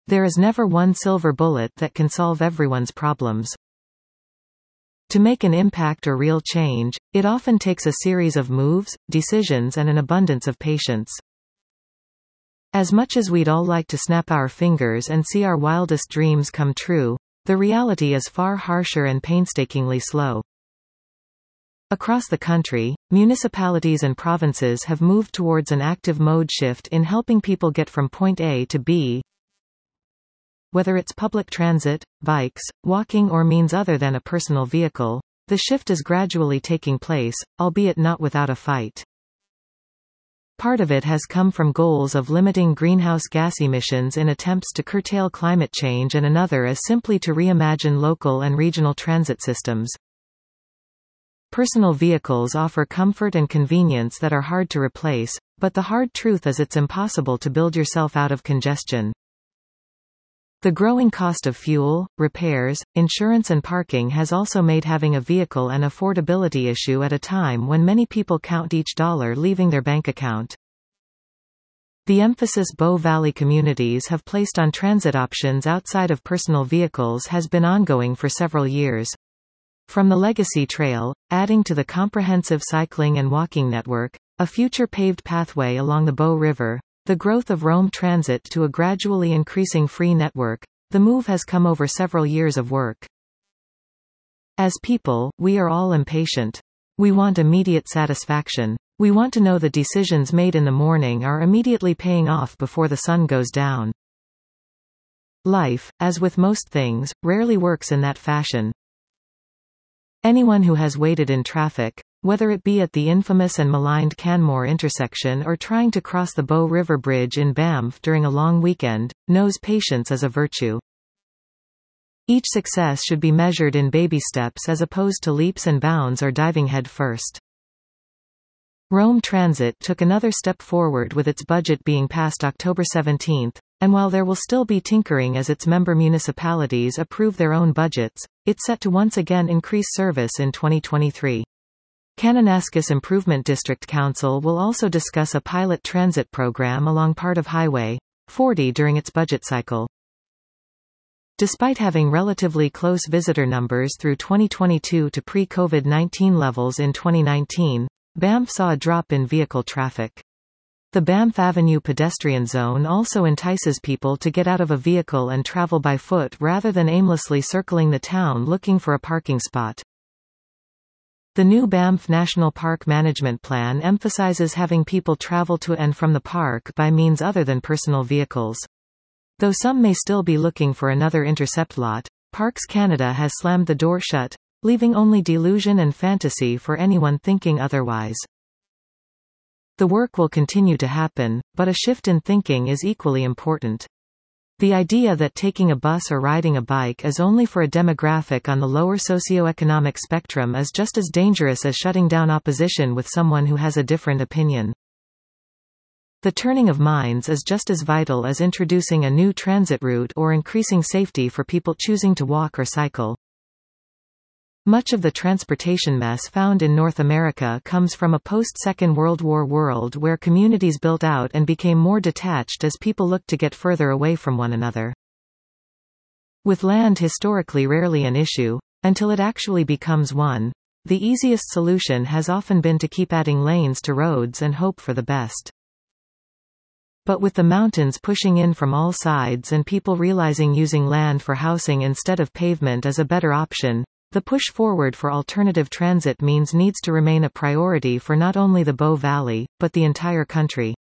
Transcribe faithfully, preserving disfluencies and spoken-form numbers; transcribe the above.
There is never one silver bullet that can solve everyone's problems. To make an impact or real change, it often takes a series of moves, decisions and an abundance of patience. As much as we'd all like to snap our fingers and see our wildest dreams come true, the reality is far harsher and painstakingly slow. Across the country, municipalities and provinces have moved towards an active mode shift in helping people get from point A to B. Whether it's public transit, bikes, walking or means other than a personal vehicle, the shift is gradually taking place, albeit not without a fight. Part of it has come from goals of limiting greenhouse gas emissions in attempts to curtail climate change, and another is simply to reimagine local and regional transit systems. Personal vehicles offer comfort and convenience that are hard to replace, but the hard truth is it's impossible to build yourself out of congestion. The growing cost of fuel, repairs, insurance and parking has also made having a vehicle an affordability issue at a time when many people count each dollar leaving their bank account. The emphasis Bow Valley communities have placed on transit options outside of personal vehicles has been ongoing for several years. From the Legacy Trail, adding to the comprehensive cycling and walking network, a future paved pathway along the Bow River, the growth of Rome Transit to a gradually increasing free network, the move has come over several years of work. As people, we are all impatient. We want immediate satisfaction. We want to know the decisions made in the morning are immediately paying off before the sun goes down. Life, as with most things, rarely works in that fashion. Anyone who has waited in traffic, whether it be at the infamous and maligned Canmore intersection or trying to cross the Bow River Bridge in Banff during a long weekend, knows patience is a virtue. Each success should be measured in baby steps as opposed to leaps and bounds or diving head first. Rome Transit took another step forward with its budget being passed October seventeenth, and while there will still be tinkering as its member municipalities approve their own budgets, it's set to once again increase service in twenty twenty-three. Kananaskis Improvement District Council will also discuss a pilot transit program along part of Highway forty during its budget cycle. Despite having relatively close visitor numbers through twenty twenty-two to pre-COVID nineteen levels in twenty nineteen, Banff saw a drop in vehicle traffic. The Banff Avenue pedestrian zone also entices people to get out of a vehicle and travel by foot rather than aimlessly circling the town looking for a parking spot. The new Banff National Park Management Plan emphasizes having people travel to and from the park by means other than personal vehicles. Though some may still be looking for another intercept lot, Parks Canada has slammed the door shut, leaving only delusion and fantasy for anyone thinking otherwise. The work will continue to happen, but a shift in thinking is equally important. The idea that taking a bus or riding a bike is only for a demographic on the lower socioeconomic spectrum is just as dangerous as shutting down opposition with someone who has a different opinion. The turning of minds is just as vital as introducing a new transit route or increasing safety for people choosing to walk or cycle. Much of the transportation mess found in North America comes from a post-Second World War world where communities built out and became more detached as people looked to get further away from one another. With land historically rarely an issue, until it actually becomes one, the easiest solution has often been to keep adding lanes to roads and hope for the best. But with the mountains pushing in from all sides and people realizing using land for housing instead of pavement is a better option, the push forward for alternative transit means needs to remain a priority for not only the Bow Valley, but the entire country.